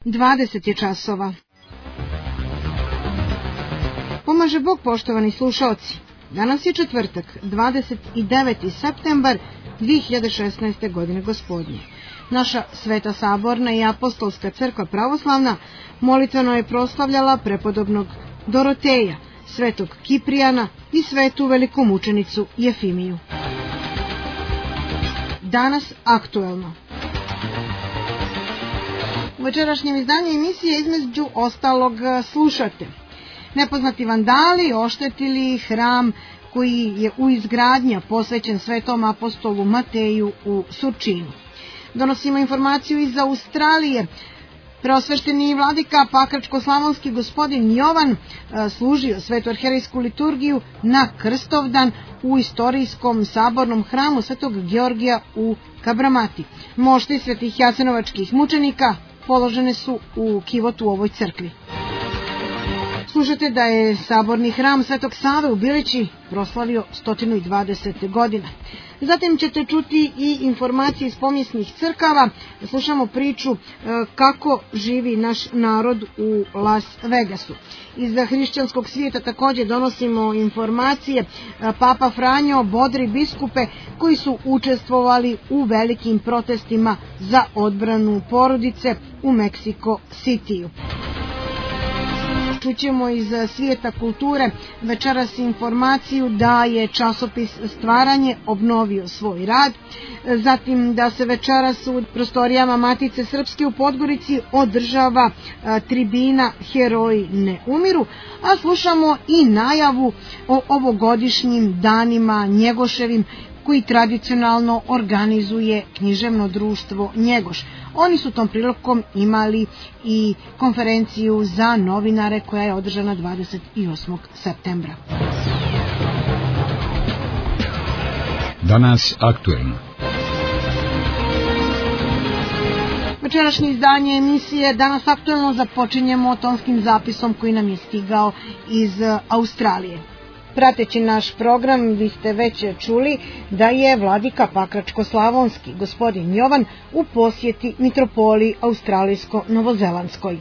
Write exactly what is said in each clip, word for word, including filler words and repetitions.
dvadeset je časova. Pomaže Bog, poštovani slušalci. Danas je četvrtak, dvadeset deveti septembar dve hiljade šesnaeste. godine gospodnje. Naša Sveta Saborna i Apostolska crkva pravoslavna molitveno je proslavljala prepodobnog Doroteja, svetog Kiprijana i svetu velikomučenicu Jefimiju. Danas aktuelno. U večerašnjem izdanju emisije između ostalog slušate: nepoznati vandali oštetili hram koji je u izgradnja posvećen svetom apostolu Mateju u Surčinu. Donosimo informaciju iz Australije. Preosvešteni vladika Pakračko-slavonski gospodin Jovan služio svetu arherejsku liturgiju na Krstovdan u istorijskom sabornom hramu svetog Georgija u Kabramati. Mošti svetih jasenovačkih mučenika položene su u kivotu u ovoj crkvi. Slušate da je saborni hram Svetog Save u Bilići proslavio sto dvadeset godina. Zatim ćete čuti i informacije iz pomjesnih crkava. Slušamo priču kako živi naš narod u Las Vegasu. Iz hrišćanskog svijeta također donosimo informacije. Papa Franjo bodri biskupe koji su učestvovali u velikim protestima za odbranu porodice u Meksiko Citiju. Čućemo iz svijeta kulture večeras informaciju da je časopis Stvaranje obnovio svoj rad, zatim da se večeras u prostorijama Matice Srpske u Podgorici održava tribina Heroji ne umiru, a slušamo i najavu o ovogodišnjim danima Njegoševim koji tradicionalno organizuje književno društvo Njegoš. Oni su tom prilikom imali i konferenciju za novinare koja je održana dvadeset osmog septembra. Danas aktuelno. Večerašnje izdanje emisije Danas aktuelno započinjemo tonskim zapisom koji nam je stigao iz Australije. Prateći naš program, vi ste već čuli da je vladika Pakračko-slavonski gospodin Jovan u posjeti mitropoliji australijsko-novozelandskoj.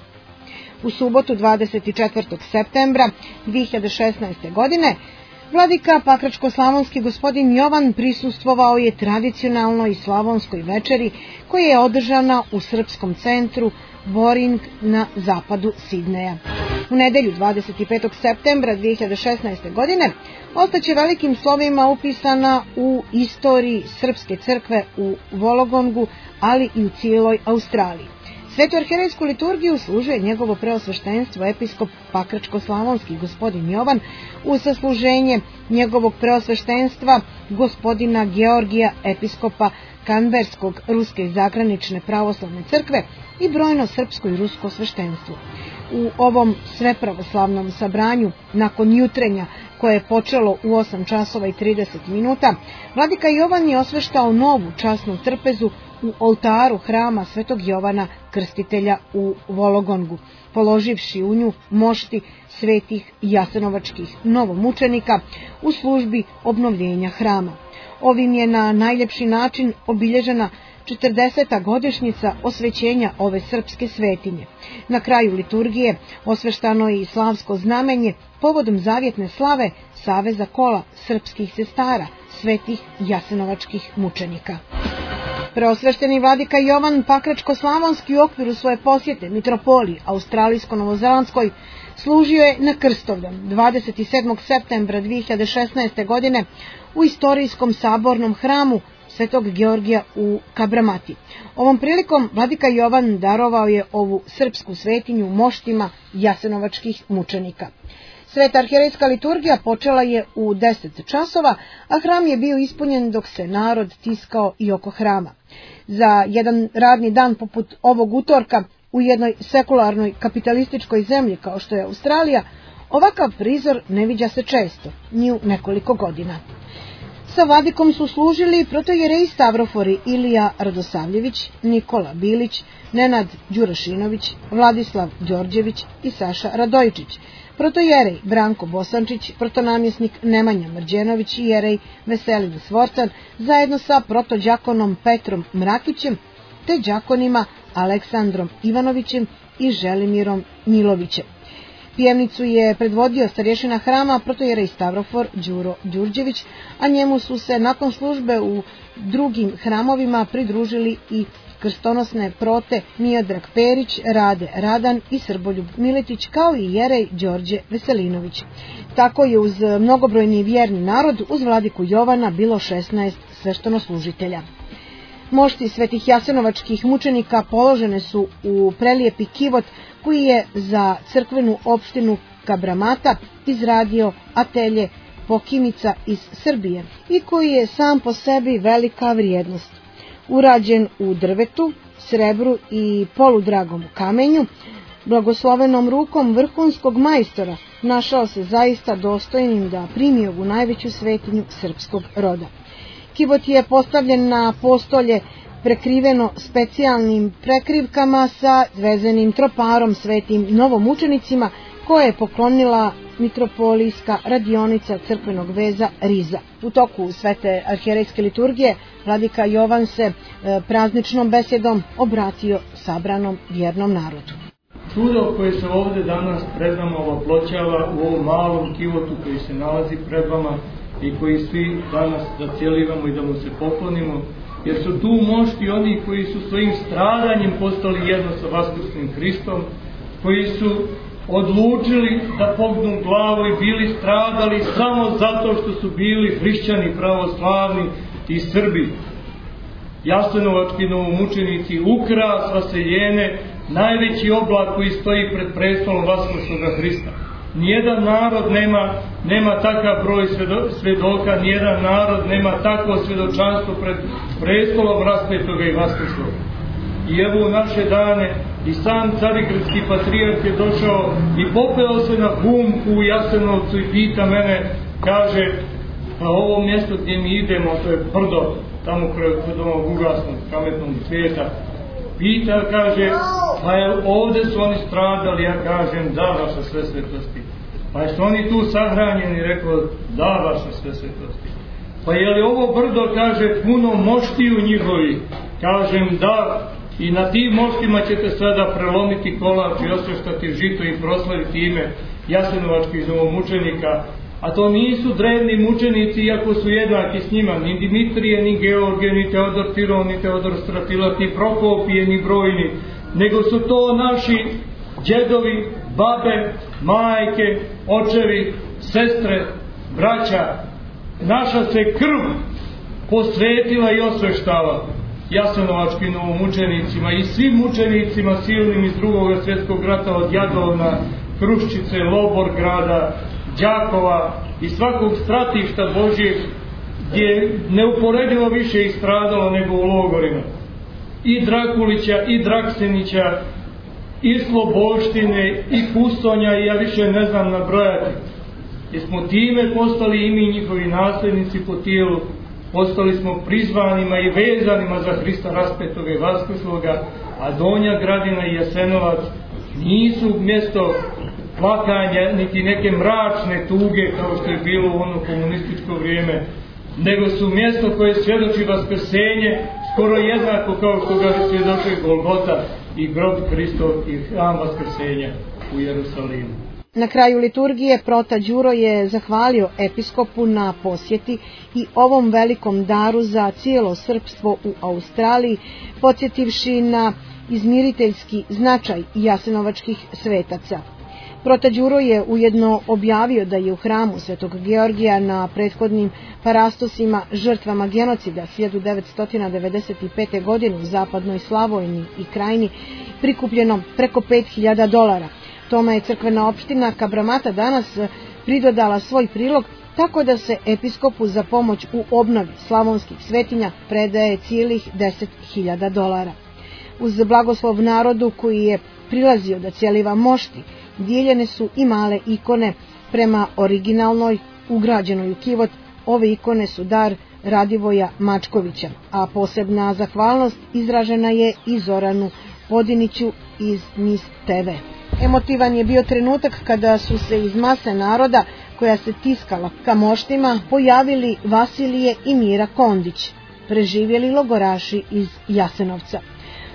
U subotu dvadeset četvrtog septembra dve hiljade šesnaeste. godine vladika Pakračko-slavonski gospodin Jovan prisustvovao je tradicionalnoj slavonskoj večeri koja je održana u srpskom centru Boring na zapadu Sidneja. U nedelju dvadeset petog septembra dve hiljade šesnaeste. godine ostaće velikim slovima upisana u istoriji Srpske crkve u Vologongu, ali i u cijeloj Australiji. Svetu arherejsku liturgiju služuje njegovo preosveštenstvo episkop Pakračko-slavonski gospodin Jovan u sasluženje njegovog preosveštenstva gospodina Georgija episkopa Kanberskog ruske zagranične pravoslavne crkve i brojno srpsko i rusko sveštenstvo. U ovom svepravoslavnom sabranju, nakon jutrenja koje je počelo u osam časova i trideset minuta, vladika Jovan je osveštao novu časnu trpezu u oltaru hrama Svetog Jovana Krstitelja u Vologongu, položivši u nju mošti svetih jasenovačkih novomučenika u službi obnovljenja hrama. Ovim je na najljepši način obilježena četrdeseta godišnjica osvećenja ove srpske svetinje. Na kraju liturgije osveštano je i slavsko znamenje povodom zavjetne slave Saveza kola srpskih sestara, svetih jasenovačkih mučenika. Preosvešteni vladika Jovan Pakračko-slavonski u okviru svoje posjete mitropoliji australijsko-novozelandskoj služio je na Krstovdan dvadeset sedmog septembra dve hiljade šesnaeste. godine u istorijskom sabornom hramu Svetog Georgija u Kabramati. Ovom prilikom vladika Jovan darovao je ovu srpsku svetinju moštima jasenovačkih mučenika. Sveta arherejska liturgija počela je u deset časova, a hram je bio ispunjen dok se narod tiskao i oko hrama. Za jedan radni dan poput ovog utorka u jednoj sekularnoj kapitalističkoj zemlji kao što je Australija, ovakav prizor ne viđa se često, ni u nekoliko godina. Sa vladikom su služili protojereji Stavrofori Ilija Radosavljević, Nikola Bilić, Nenad Đurašinović, Vladislav Đorđević i Saša Radojičić, protojerej Branko Bosančić, protonamjesnik Nemanja Mrđenović i jerej Veselin Svorcan, zajedno sa protođakonom Petrom Mrakićem, te đakonima Aleksandrom Ivanovićem i Želimirom Milovićem. Pjevnicu je predvodio starješina hrama protojerej Stavrofor Đuro Đurđević, a njemu su se nakon službe u drugim hramovima pridružili i krstonosne prote Miodrag Perić, Rade Radan i Srboljub Miletić, kao i jerej Đorđe Veselinović. Tako je uz mnogobrojni vjerni narod uz vladiku Jovana bilo šesnaest sveštenoslužitelja. Mošti svetih jasenovačkih mučenika položene su u prelijepi kivot koji je za crkvenu opštinu Kabramata izradio atelje Pokimica iz Srbije i koji je sam po sebi velika vrijednost. Urađen u drvetu, srebru i poludragom kamenju, blagoslovenom rukom vrhunskog majstora, našao se zaista dostojnim da primi ovu najveću svetinju srpskog roda. Kivot je postavljen na postolje prekriveno specijalnim prekrivkama sa vezenim troparom svetim novomučenicima koje je poklonila mitropolijska radionica crkvenog veza Riza. U toku svete arhijerejske liturgije vladika Jovan se prazničnom besedom obratio sabranom vjernom narodu. Čudo koje se ovdje danas pred nama oploćava u ovom malom kivotu koji se nalazi pred vama i koji svi danas zacijelivamo i da mu se poklonimo, jer su tu mošti oni koji su svojim stradanjem postali jedno sa vaskrslim Hristom, koji su odlučili da pognu glavu i bili stradali samo zato što su bili hrišćani, pravoslavni i Srbi. Jasenovački novomučenici, ukras vaseljene, najveći oblak koji stoji pred prestolom vaskrsloga Hrista. Nijedan narod nema, nema takav broj svedoka, nijedan narod nema takvo svjedočanstvo pred prestolom raspetoga i vaskrsloga. I evo u naše dane i sam carigradski patrijarh je došao i popeo se na humku u Jasenovcu i pita mene, kaže, pa ovo mjesto gdje mi idemo, to je brdo, tamo kod onog ugasnog kametnog svijeta, pita, kaže, pa je, ovdje su oni stradali, ja kažem, da, vaša sve svetosti. Pa jesu oni tu sahranjeni, rekao, da, vaša sve svetosti. Pa je li ovo brdo, kaže, puno moštiju njihovi, kažem, da, i na tim moštima ćete sada prelomiti kolač i osveštati žito i proslaviti ime jasenovačkih novomučenika. A to nisu drevni mučenici, iako su jednaki s njima, ni Dimitrije, ni Georgije, ni Teodor Tiron, ni Teodor Stratilat, ni Prokopije, ni brojni, nego su to naši djedovi, babe, majke, očevi, sestre, braća. Naša se krv posvetila i osveštava jasenovačkim novomučenicima i svim mučenicima silnim iz drugog svjetskog rata od Jadovna, Kruščice, Loborgrada, Đakova i svakog stratišta Božjeg gdje je neuporedivo više istradalo nego u logorima. I Drakulića, i Draksenića, i Sloboštine, i Kusonja, i ja više ne znam nabrojati. Jer smo time postali i mi njihovi nasljednici po tijelu, postali smo prizvanima i vezanima za Hrista raspetoga i vaskrsloga, a Donja Gradina i Jasenovac nisu mjesto plakanja niti neke mračne tuge kao što je bilo u ono komunističko vrijeme, nego su mjesto koje svjedoči vaskrsenje skoro jednako kao što ga svjedoči Golgota i grob Hristov i hram vaskrsenja u Jerusalimu. Na kraju liturgije prota Đuro je zahvalio episkopu na posjeti i ovom velikom daru za cijelo srpstvo u Australiji, podsjetivši na izmiriteljski značaj jasenovačkih svetaca. Prota Đuro je ujedno objavio da je u hramu Svetog Georgija na prethodnim parastosima žrtvama genocida hiljadu devetsto devedeset pete. godine u zapadnoj Slavoniji i Krajini prikupljeno preko pet hiljada dolara. Tome je crkvena opština Kabramata danas pridodala svoj prilog, tako da se episkopu za pomoć u obnovi slavonskih svetinja predaje cijelih deset hiljada dolara. Uz blagoslov narodu koji je prilazio da cijeliva mošti, dijeljene su i male ikone prema originalnoj ugrađenoj u kivot. Ove ikone su dar Radivoja Mačkovića, a posebna zahvalnost izražena je i Zoranu Podiniću iz Nis te ve. Emotivan je bio trenutak kada su se iz mase naroda koja se tiskala ka moštima pojavili Vasilije i Mira Kondić, preživjeli logoraši iz Jasenovca.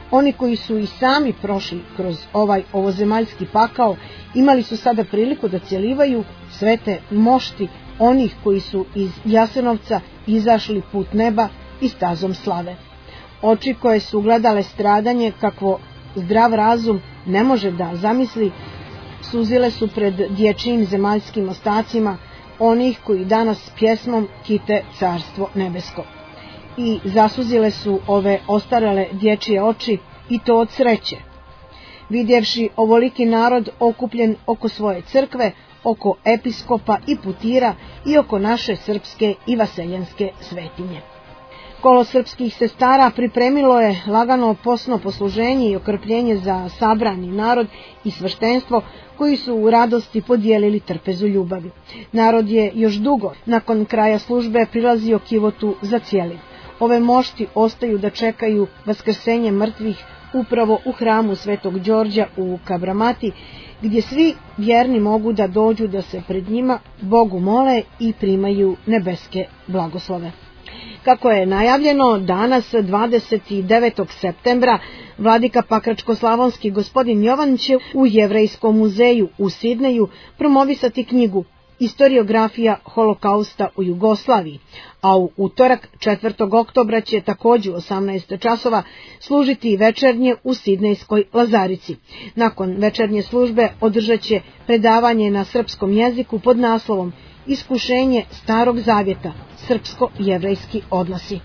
Oni koji su i sami prošli kroz ovaj ovozemaljski pakao imali su sada priliku da cjelivaju svete mošti onih koji su iz Jasenovca izašli put neba i stazom slave. Oči koje su gledale stradanje kakvo zdrav razum ne može da zamisli, suzile su pred dječjim zemaljskim ostacima onih koji danas pjesmom kite carstvo nebesko. I zasuzile su ove ostarele dječje oči, i to od sreće. Vidjevši ovoliki narod okupljen oko svoje crkve, oko episkopa i putira i oko naše srpske i vaseljenske svetinje. Kolo srpskih sestara pripremilo je lagano posno posluženje i okrpljenje za sabrani narod i sveštenstvo koji su u radosti podijelili trpezu ljubavi. Narod je još dugo nakon kraja službe prilazio kivotu za cijeli. Ove mošti ostaju da čekaju vaskrsenje mrtvih upravo u hramu Svetog Đorđa u Kabramati, gdje svi vjerni mogu da dođu da se pred njima Bogu mole i primaju nebeske blagoslove. Kako je najavljeno, danas dvadeset devetog septembra vladika Pakračko-slavonski gospodin Jovan će u Jevrejskom muzeju u Sidneju promovisati knjigu Istoriografija holokausta u Jugoslaviji, a u utorak četvrtog oktobra će također u osamnaest časova služiti večernje u Sidnejskoj Lazarici. Nakon večernje službe održat će predavanje na srpskom jeziku pod naslovom Iskušenje Starog Zavjeta, srpsko-jevrejski odnosi.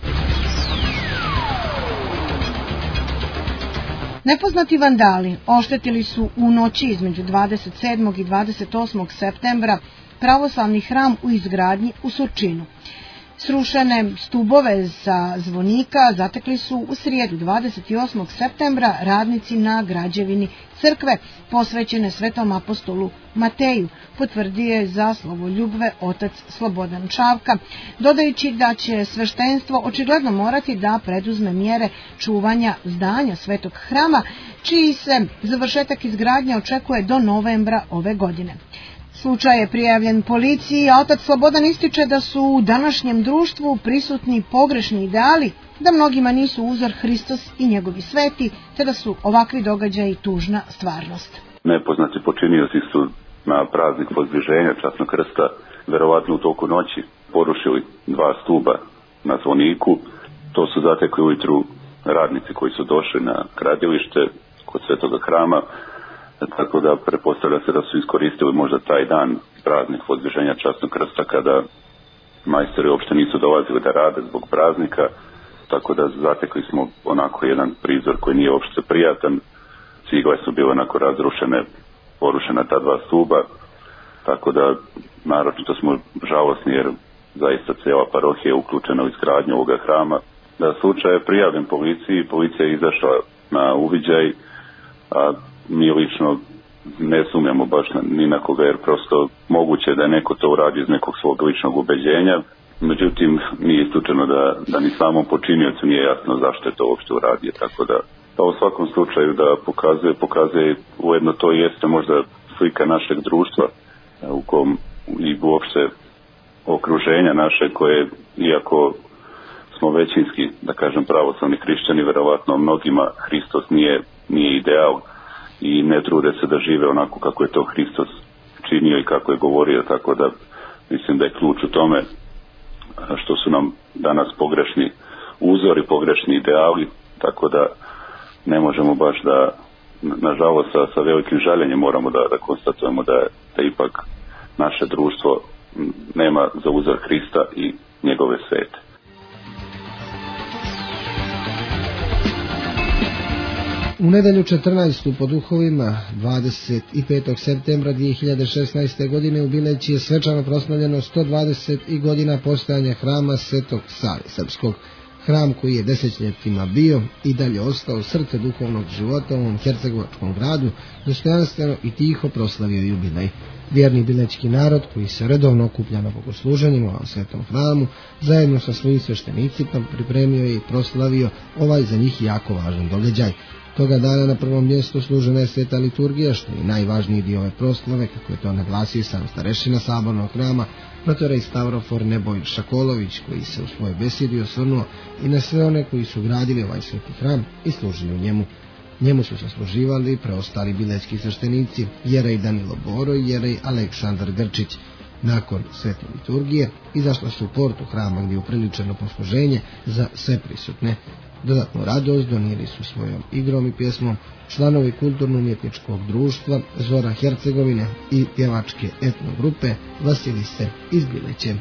Nepoznati vandali oštetili su u noći između dvadeset sedmog i dvadeset osmog septembra pravoslavni hram u izgradnji u Surčinu. Srušene stubove sa zvonika zatekli su u srijedu dvadeset osmog septembra radnici na građevini crkve posvećene svetom apostolu Mateju, potvrdio je za Slovoljubve otac Slobodan Čavka, dodajući da će sveštenstvo očigledno morati da preduzme mjere čuvanja zdanja svetog hrama, čiji se završetak izgradnje očekuje do novembra ove godine. Slučaj je prijavljen policiji, a otac Slobodan ističe da su u današnjem društvu prisutni pogrešni ideali, da mnogima nisu uzor Hristos i njegovi sveti, te da su ovakvi događaji tužna stvarnost. Nepoznati počinioci su na praznik Vozdviženja Časnog krsta verovatno u toku noći porušili dva stuba na zvoniku. To su zatekli ujutru radnici koji su došli na gradilište kod Svetoga hrama, tako da pretpostavlja se da su iskoristili možda taj dan, praznik Vozdviženja Časnog krsta, kada majstori uopšte nisu dolazili da rade zbog praznika, tako da zatekli smo onako jedan prizor koji nije uopšte prijatan. Cigle su bile onako razrušene, porušena ta dva stuba, tako da naročito smo žalosni jer zaista cijela parohija je uključena u izgradnju ovoga hrama. Da slučaj je prijavljen policiji, policija je izašla na uviđaj, a mi lično ne sumnjamo baš ni na koga, jer prosto moguće da je neko to uradio iz nekog svog ličnog ubeđenja, međutim nije isključeno da, da ni samom počiniocu nije jasno zašto je to uopšte uradio, tako da pa u svakom slučaju da pokazuje, pokazuje ujedno to jeste možda slika našeg društva u kom i uopšte okruženja naše koje, iako smo većinski, da kažem, pravoslavni hrišćani, verovatno mnogima Hristos nije, nije ideal i ne trude se da žive onako kako je to Hristos činio i kako je govorio, tako da mislim da je ključ u tome što su nam danas pogrešni uzori, pogrešni ideali, tako da ne možemo baš da, nažalost, sa, sa velikim žaljenjem moramo da, da konstatujemo da, da ipak naše društvo nema za uzor Hrista i njegove svete. U nedelju četrnaestu po duhovima dvadeset petog septembra dvije hiljade šesnaeste. godine u Bileći je svečano proslavljeno sto dvadeset godina postojanja hrama Svetog Save Srpskog. Hram koji je desetljećima bio i dalje ostao srce duhovnog života u ovom hercegovačkom gradu, dostojanstveno i tiho proslavio jubilej. Vjerni bilećki narod koji se redovno okuplja na bogosluženjima u Svetom hramu, zajedno sa svojim sveštenicima pripremio i proslavio ovaj za njih jako važan događaj. Toga dana na prvom mjestu služena je sveta liturgija, što je najvažniji dio ove proslave, kako je to naglasio sam starešina sabornog hrama, protorej Stavrofor Neboj Šakolović, koji se u svojoj besedi osvrnuo i na sve one koji su gradili ovaj sveti hram i služili u njemu. Njemu su sasluživali preostali bilećki sveštenici, jerej Danilo Boro i jerej Aleksandar Grčić. Nakon svete liturgije izašla su u portu hrama gdje je upriličeno posluženje za sve prisutne. Dodatnu radost donijeli su svojom igrom i pjesmom članovi kulturno-umjetničkog društva Zora Hercegovine i pjevačke etno grupe Vasilise iz Bileće.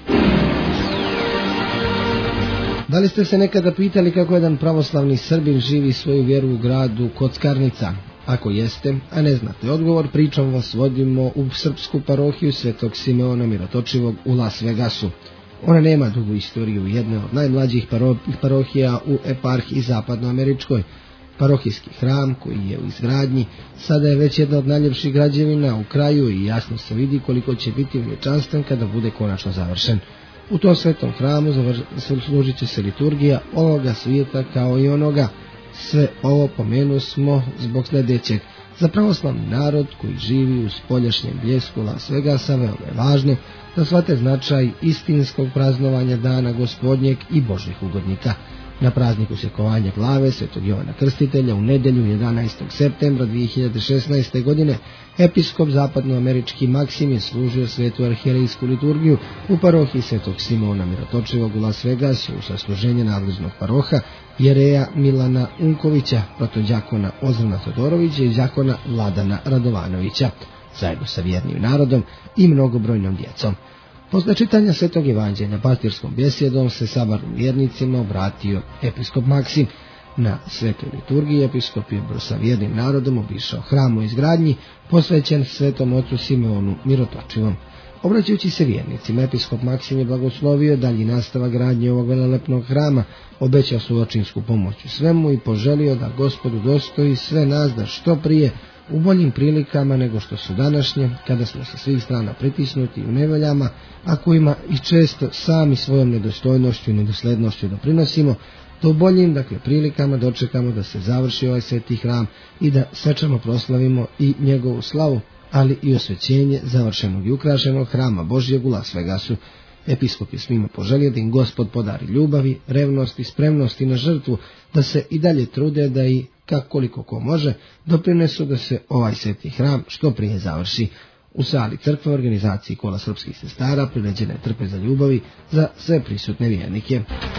Da li ste se nekada pitali kako jedan pravoslavni Srbin živi svoju vjeru u gradu Kockarnica? Ako jeste, a ne znate odgovor, pričom vas vodimo u srpsku parohiju Svetog Simeona Mirotočivog u Las Vegasu. Ona nema dugu istoriju, jedne od najmlađih paro- parohija u eparhiji zapadnoameričkoj. Parohijski hram koji je u izgradnji sada je već jedna od najljepših građevina u kraju i jasno se vidi koliko će biti veličanstven kada bude konačno završen. U tom svetom hramu služit će se liturgija ovoga svijeta kao i onoga. Sve ovo pomenu smo zbog sljedećeg. Za pravoslavni narod koji živi u spoljašnjem bljesku Las Vegasa veoma je važno da shvate značaj istinskog praznovanja dana Gospodnjeg i Božjih ugodnika. Na prazniku sjekovanja glave Svetog Jovana Krstitelja u nedjelju jedanaestog septembra dvije hiljade šesnaeste. godine episkop zapadnoamerički Maksim je služio svetu arhijerejsku liturgiju u parohiji Svetog Simeona Mirotočivog u Las Vegasu u sasluženje nadležnog paroha jereja Milana Unkovića, protodjakona Ozrana Todorovića i djakona Vladana Radovanovića, zajedno sa vjernim narodom i mnogobrojnom djecom. Posle čitanja Svetog Evanđelja pastirskom besjedom se sabarnim vjernicima obratio episkop Maksim. Na svetoj liturgiji episkop je sa vjernim narodom obišao hram u izgradnji posvećen svetom ocu Simeonu Mirotočivom. Obraćajući se vjernicima, episkop Maksim je blagoslovio dalji nastavak gradnje ovog velelepnog hrama, obećao suočinsku pomoć u svemu i poželio da Gospodu dostoji sve nas da što prije u boljim prilikama nego što su današnje, kada smo sa svih strana pritisnuti u nevoljama, a kojima i često sami svojom nedostojnošću i nedoslednošću doprinosimo, da u boljim, dakle, prilikama dočekamo da se završi ovaj sveti hram i da svečano proslavimo i njegovu slavu, ali i osvećenje završenog i ukrašenog hrama Božjeg u Las Vegasu. Episkop je svima poželio da im Gospod podari ljubavi, revnost i spremnosti na žrtvu, da se i dalje trude da i koliko ko može doprinesu da se ovaj sveti hram što prije završi. U sali crkve organizaciji Kola srpskih sestara priređena je trpeza ljubavi za sve prisutne vjernike.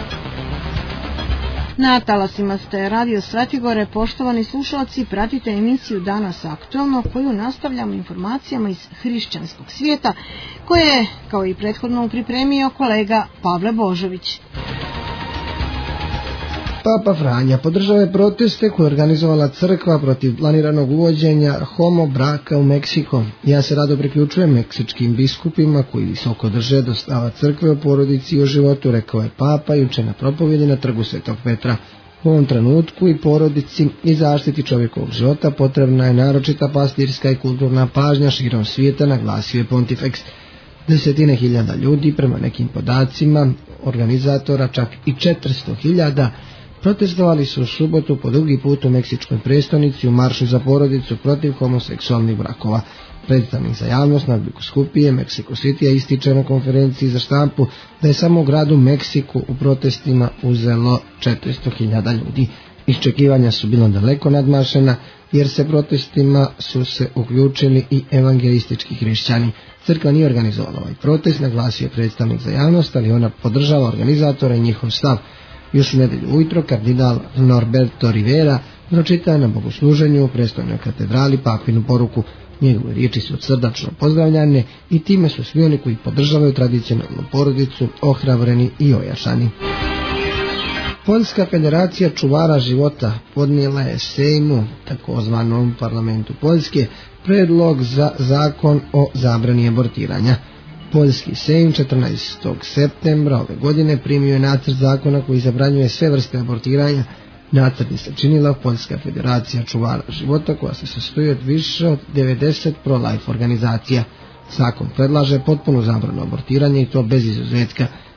Na talasima ste Radio Svetigore, poštovani slušalci, pratite emisiju Danas aktualno koju nastavljamo informacijama iz hrišćanskog svijeta koje je, kao i prethodno, pripremio kolega Pavle Božović. Papa Franja podržava je proteste koje je organizovala crkva protiv planiranog uvođenja homo braka u Meksiko. Ja se rado priključujem meksičkim biskupima koji visoko drže do stava crkve o porodici i o životu, rekao je Papa juče na propovjedi na trgu Svetog Petra. U ovom trenutku i porodici i zaštiti čovjekovog života potrebna je naročita pastirska i kulturna pažnja širom svijeta, naglasio je Pontifex. Desetine hiljada ljudi, prema nekim podacima organizatora čak i četiristo hiljada, protestovali su u subotu po drugi put u meksičkoj prestonici u maršu za porodicu protiv homoseksualnih brakova. Predstavnik za javnost nadbiskupije Mexico City ističe na konferenciji za štampu da je samo u gradu Meksiku u protestima uzelo četiristo hiljada ljudi. Iščekivanja su bila daleko nadmašena jer se protestima su se uključili i evangelistički hrišćani. Crkva nije organizovala ovaj protest, naglasio je predstavnik za javnost, ali ona podržava organizatora i njihov stav. Još u nedjelju ujutro kardinal Norberto Rivera pročita na bogosluženju u prestolnoj katedrali papinu poruku. Njegove riječi su srdačno pozdravljane i time su svi oni koji podržavaju tradicionalnu porodicu ohrabreni i ojačani. Poljska federacija čuvara života podnijela je Sejmu, takozvanom parlamentu Poljske, predlog za zakon o zabrani abortiranja. Poljski Sejm četrnaestog septembra ove godine primio je nacrt zakona koji zabranjuje sve vrste abortiranja. Nacrt je sačinila Poljska federacija čuvara života koja se sastoji od više od devedeset pro-life organizacija. Zakon predlaže potpunu zabranu abortiranja i to bez izuzetka.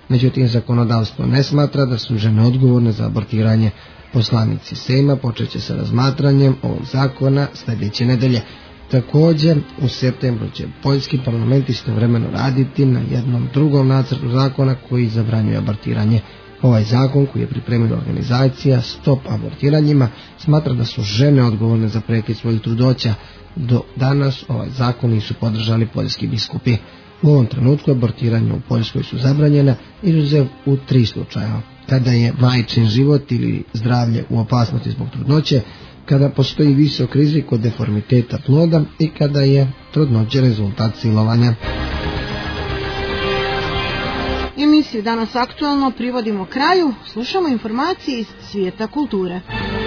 Međutim, zakonodavstvo ne smatra da su žene odgovorne za abortiranje. Poslanici Sejma počeće sa razmatranjem ovog zakona sljedeće nedelje. Također, u septembru će poljski parlament istovremeno raditi na jednom drugom nacrtu zakona koji zabranjuje abortiranje. Ovaj zakon, koji je pripremila organizacija Stop abortiranjima, smatra da su žene odgovorne za prekid svojih trudnoća. Do danas ovaj zakon nisu podržali poljski biskupi. U ovom trenutku abortiranje u Poljskoj su zabranjena, izuzev u tri slučaja: kada je majčin život ili zdravlje u opasnosti zbog trudnoće, kada postoji visok rizik od deformiteta ploda i kada je trudnoća rezultat silovanja. Emisiju Danas aktualno privodimo kraju, slušamo informacije iz svijeta kulture.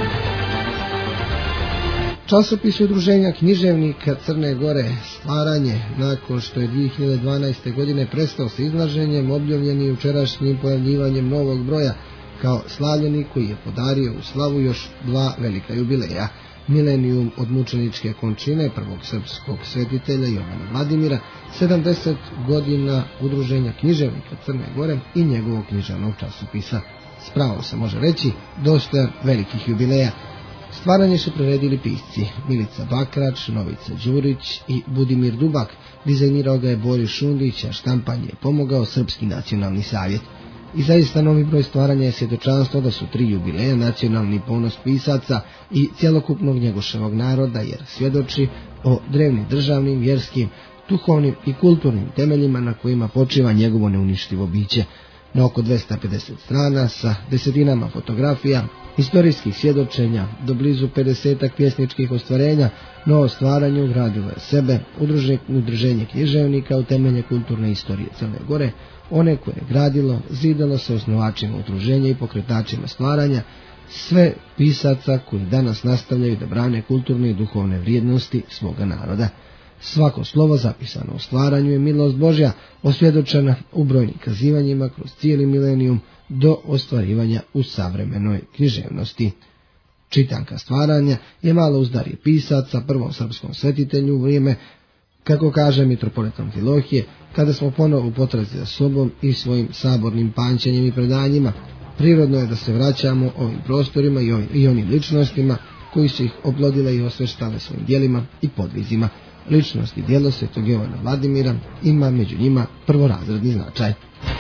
Časopis Udruženja književnika Crne Gore Stvaranje, nakon što je dvije hiljade dvanaeste. godine prestao sa izlaženjem, objavljen je jučerašnjim pojavljivanjem novog broja kao slavljenik koji je podario u slavu još dva velika jubileja: milenijum od mučeničke končine prvog srpskog svetitelja Jovana Vladimira, sedamdeset godina Udruženja književnika Crne Gore i njegovog književnog časopisa. S pravom se može reći dosta velikih jubileja. Stvaranje su priredili pisci Milica Bakrač, Novica Đurić i Budimir Dubak. Dizajnirao ga je Boris Šundić, a štampanje je pomogao Srpski nacionalni savjet. I zaista novi broj Stvaranja je svjedočanstvo da su tri jubileja nacionalni ponos pisaca i cjelokupnog Njegoševog naroda, jer svjedoči o drevnim državnim, vjerskim, duhovnim i kulturnim temeljima na kojima počiva njegovo neuništivo biće. Na oko dvesta pedeset strana sa desetinama fotografija, istorijskih svjedočenja do blizu pedesetak pjesničkih ostvarenja, novo Stvaranje ugradilo je sebe udruženje, udruženje književnika u temelje kulturne istorije Crne Gore, one koje je gradilo, zidalo se osnovačima udruženja i pokretačima Stvaranja, sve pisaca koji danas nastavljaju da brane kulturne i duhovne vrijednosti svoga naroda. Svako slovo zapisano u Stvaranju je milost Božja, osvjedočena u brojnim kazivanjima kroz cijeli milenijum do ostvarivanja u savremenoj književnosti. Čitanka Stvaranja je malo uzdarje pisaca prvom srpskom svetitelju u vrijeme, kako kaže mitropolit Amfilohije, kada smo ponovo u potrazi za sobom i svojim sabornim pančanjem i predanjima. Prirodno je da se vraćamo ovim prostorima i, ovim, i onim ličnostima koji su ih oplodile i osveštale svojim djelima i podvizima. Ličnost i djelo svetog Jovana Vladimira ima među njima prvorazredni značaj.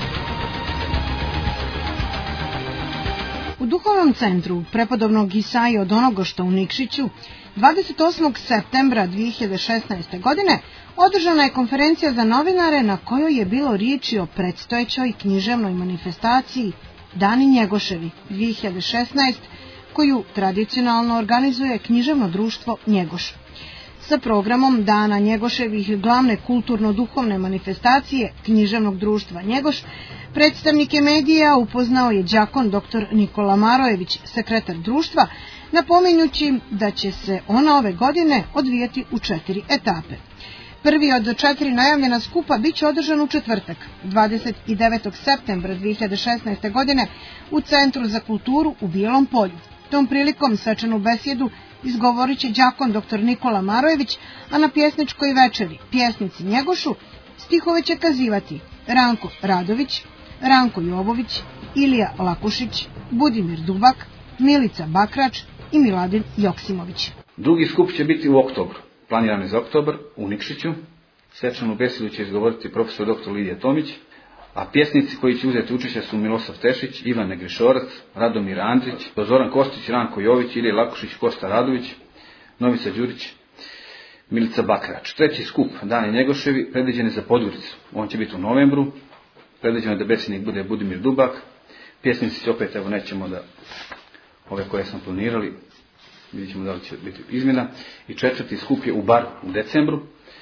U duhovnom centru prepodobnog Isaije od Onogošta u Nikšiću dvadeset osmog septembra dvije hiljade šesnaeste. godine održana je konferencija za novinare na kojoj je bilo riječi o predstojećoj književnoj manifestaciji Dani Njegoševi dvije hiljade šesnaeste. koju tradicionalno organizuje književno društvo Njegoš. Sa programom Dana Njegoševih glavne kulturno-duhovne manifestacije književnog društva Njegoš, predstavnike medija upoznao je đakon doktor Nikola Marojević, sekretar društva, napominjući da će se ona ove godine odvijati u četiri etape. Prvi od četiri najavljena skupa bit će održan u četvrtak, dvadeset devetog septembra dvije hiljade šesnaeste. godine u Centru za kulturu u Bijelom Polju. Tom prilikom svečanu besjedu izgovorit će đakon doktor Nikola Marojević, a na pjesničkoj večeri Pjesnici Njegošu stihove će kazivati Ranko Radović, Ranko Jovović, Ilija Lakušić, Budimir Dubak, Milica Bakrač i Miladin Joksimović. Drugi skup će biti u oktobru, planiran je za oktobar u Nikšiću. Svečanu besedu će izgovoriti profesor doktor Lidija Tomić, a pjesnici koji će uzeti učešće su Milosav Tešić, Ivan Negrišorac, Radomir Andrić, Zoran Kostić, Ranko Jović, Ilija Lakušić, Kosta Radović, Novica Đurić, Milica Bakrač. Treći skup Dani Njegoševi predviđen je za Podgoricu. On će biti u novembru. Predviđeno je da besednik bude Budimir Dubak. Pjesnici će opet, evo nećemo da ove koje smo planirali, vidjet ćemo da li će biti izmjena. I četvrti skup je u Baru u decembru.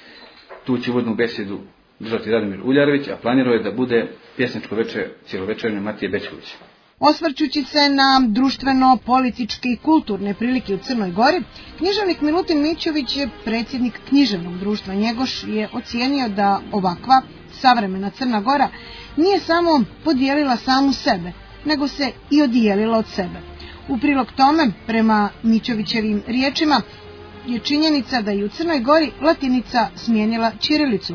Tu će uvodnu besedu držati Radomir Uljarević, a planirao je da bude pjesničko večer cijelovečernje Matije Bećković. Osvrćući se na društveno, političke i kulturne prilike u Crnoj Gori, književnik Milutin Mićović, predsjednik književnog društva Njegoš, je ocijenio da ovakva savremena Crna Gora nije samo podijelila samu sebe, nego se i odijelila od sebe. U prilog tome, prema Mićovićevim riječima, je činjenica da je u Crnoj Gori latinica smijenila ćirilicu, te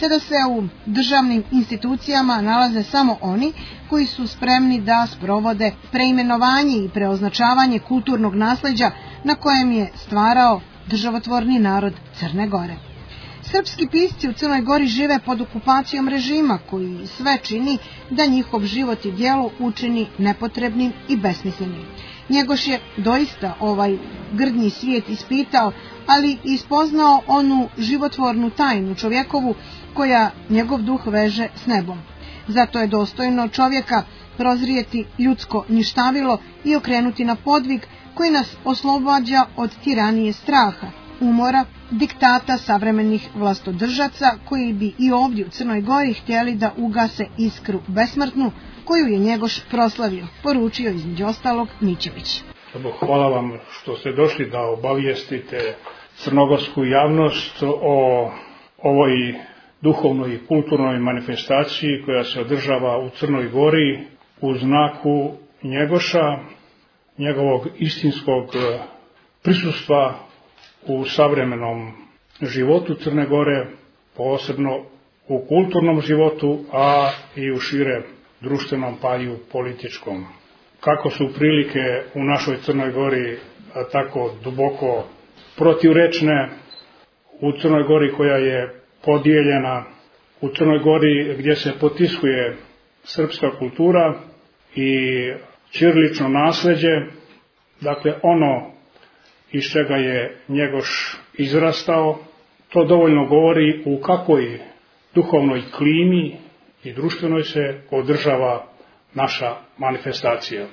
kada se u državnim institucijama nalaze samo oni koji su spremni da sprovode preimenovanje i preoznačavanje kulturnog nasleđa na kojem je stvarao državotvorni narod Crne Gore. Srpski pisci u Crnoj Gori žive pod okupacijom režima koji sve čini da njihov život i djelo učini nepotrebnim i besmislenim. Njegoš je doista ovaj grdni svijet ispitao, ali ispoznao onu životvornu tajnu čovjekovu koja njegov duh veže s nebom. Zato je dostojno čovjeka prozrijeti ljudsko ništavilo i okrenuti na podvig koji nas oslobađa od tiranije straha, umora, diktata savremenih vlastodržaca koji bi i ovdje u Crnoj Gori htjeli da ugase iskru besmrtnu koju je Njegoš proslavio, poručio između ostalog Mićević. Hvala vam što ste došli da obavijestite crnogorsku javnost o ovoj duhovnoj i kulturnoj manifestaciji koja se održava u Crnoj Gori u znaku Njegoša, njegovog istinskog prisustva u savremenom životu Crne Gore, posebno u kulturnom životu, a i u šire društvenom pa i u političkom. Kako su prilike u našoj Crnoj Gori tako duboko protivrečne, u Crnoj Gori koja je podijeljena, u Crnoj Gori gdje se potiskuje srpska kultura i ćirilično nasleđe, dakle ono iz čega je Njegoš izrastao, to dovoljno govori u kakvoj duhovnoj klimi i društvenoj se održava naša manifestacija.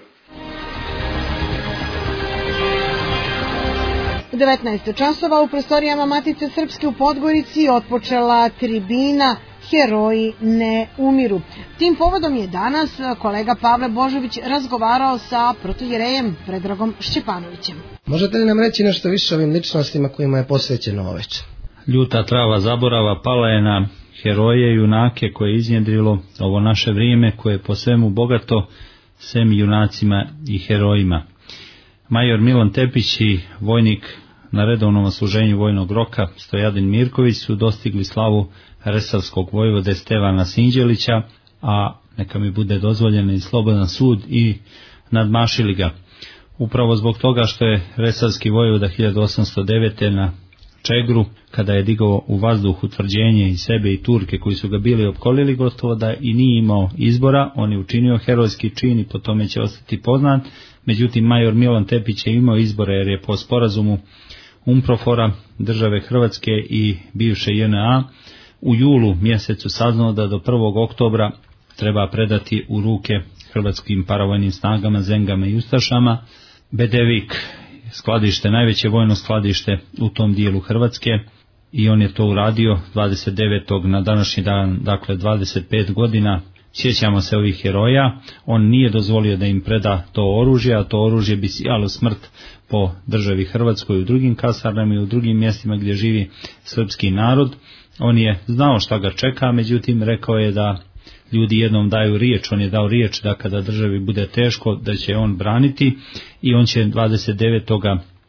U devetnaest časova u prostorijama Matice Srpske u Podgorici otpočela tribina Heroji ne umiru. Tim povodom je danas kolega Pavle Božović razgovarao sa protoijerejem Predragom Šćepanovićem. Možete li nam reći nešto više o ovim ličnostima kojima je posvećeno ovo večer? Ljuta trava zaborava pala je na heroje i junake koje je iznjedrilo ovo naše vrijeme koje je po svemu bogato, sem junacima i herojima. Major Milan Tepić i vojnik na redovnom služenju vojnog roka Stojadin Mirković su dostigli slavu resavskog vojvode Stevana Sinđelića, a neka mi bude dozvoljen i slobodan sud, i nadmašili ga. Upravo zbog toga što je resavski vojvoda hiljadu osamsto devete. na Čegru, kada je digao u vazduh utvrđenje i sebe i Turke koji su ga bili opkolili, gotovo da i nije imao izbora, on je učinio herojski čin i po tome će ostati poznat. Međutim, major Milan Tepić je imao izbora jer je po sporazumu Umprofora države Hrvatske i bivše J N A u julu mjesecu saznao da do prvog oktobra treba predati u ruke hrvatskim paravojnim snagama, Zengama i Ustašama Bedevik, skladište, najveće vojno skladište u tom dijelu Hrvatske, i on je to uradio dvadeset devetog na današnji dan, dakle dvadeset pet godina. Sjećamo se ovih heroja. On nije dozvolio da im preda to oružje, a to oružje bi sijalo smrt po državi Hrvatskoj u drugim kasarnama i u drugim mjestima gdje živi srpski narod. On je znao šta ga čeka, međutim rekao je da ljudi jednom daju riječ, on je dao riječ da kada državi bude teško da će on braniti, i on će dvadeset devetog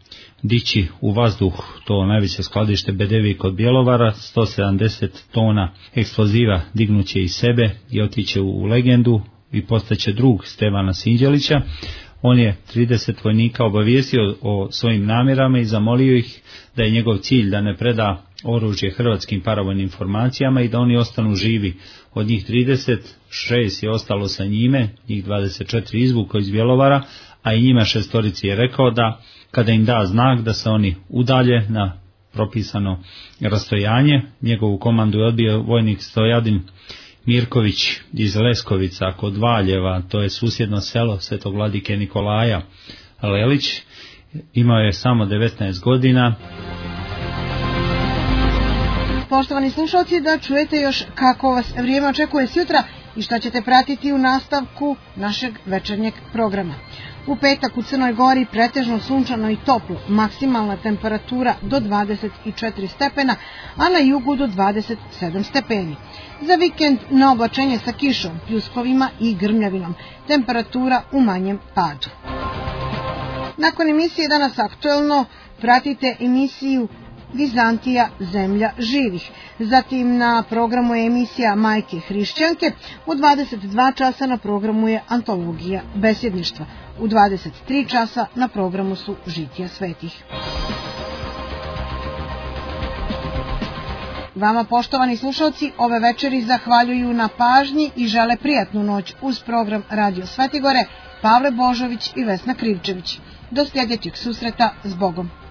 dići u vazduh to najveće skladište Bedevik od Bjelovara, sto sedamdeset tona eksploziva dignuće iz sebe i otiće u legendu i postaće drug Stevana Sinđelića. On je trideset vojnika obavijestio o svojim namjerama i zamolio ih da je njegov cilj da ne preda oružje hrvatskim paravojnim formacijama i da oni ostanu živi. Od njih trideset šest je ostalo sa njime, njih dvadeset četiri izvukao iz Bjelovara, a i njima šestorici je rekao da kada im da znak da se oni udalje na propisano rastojanje. Njegovu komandu je odbio vojnik Stojadin Mirković iz Leskovica kod Valjeva, to je susjedno selo svetog vladike Nikolaja Lelić. Imao je samo devetnaest godina. Poštovani slušalci, da čujete još kako vas vrijeme očekuje sutra i šta ćete pratiti u nastavku našeg večernjeg programa. U petak u Crnoj Gori pretežno sunčano i toplo, maksimalna temperatura do dvadeset četiri stepena, a na jugu do dvadeset sedam stepeni. Za vikend na oblačenje sa kišom, pljuskovima i grmljavinom, temperatura u manjem padu. Nakon emisije Danas aktuelno pratite emisiju Vizantija, zemlja živih. Zatim na programu je emisija Majke hrišćanke, u dvadeset dva časa na programu je antologija besjedništva, u dvadeset tri časa na programu su žitija svetih. Vama, poštovani slušalci, ove večeri zahvaljuju na pažnji i žele prijatnu noć uz program Radio Svetigore, Pavle Božović i Vesna Krivčević. Do sljedećeg susreta, s Bogom.